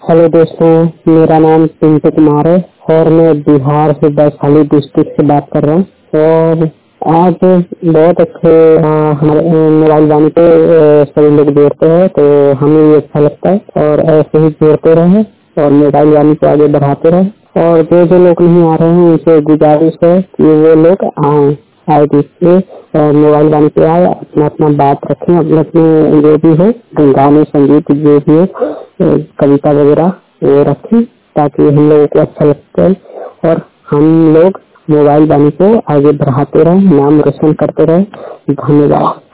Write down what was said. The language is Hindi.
हेलो दोस्तों, मेरा नाम पिंटू कुमार है और मैं बिहार से वैशाली डिस्ट्रिक्ट से बात कर रहा हूँ। और आज बहुत अच्छे हमारे मोबाइल वाणी पे सभी लोग जोड़ते हैं, तो हमें ये अच्छा लगता है और ऐसे ही जोड़ते रहें और मोबाइल वाणी को आगे बढ़ाते रहें। और जो जो लोग नहीं आ रहे हैं उनसे गुजारिश है कि वो लोग आए देखिए और मोबाइल वाणी पे आए, अपना अपना बात रखें, अपने अपने जो भी है गाने संगीत जो भी है कविता वगैरह वो रखें, ताकि हम लोगों को अच्छा लगता है और हम लोग मोबाइल वाणी को आगे बढ़ाते रहें, नाम रोशन करते रहें। धन्यवाद।